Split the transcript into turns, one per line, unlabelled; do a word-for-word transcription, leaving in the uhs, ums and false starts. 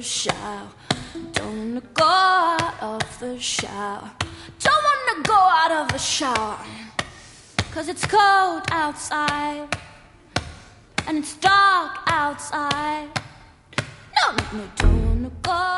shower. Don't wanna go out of the shower. Don't wanna go out of the shower. Cause it's cold outside and it's dark outside. No, no, no, don't wanna go